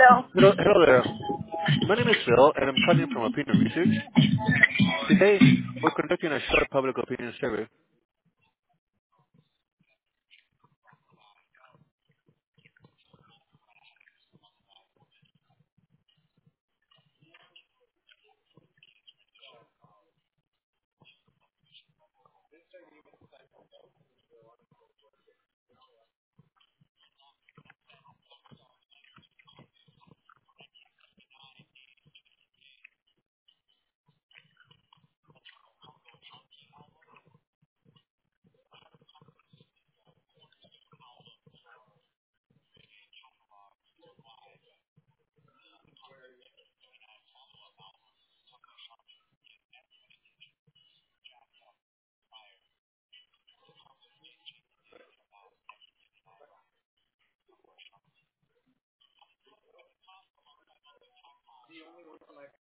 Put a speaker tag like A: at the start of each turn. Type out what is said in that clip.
A: Hello.
B: Hello there. My name is Phil, and I'm calling from Opinion Research. Today, we're conducting a short public opinion survey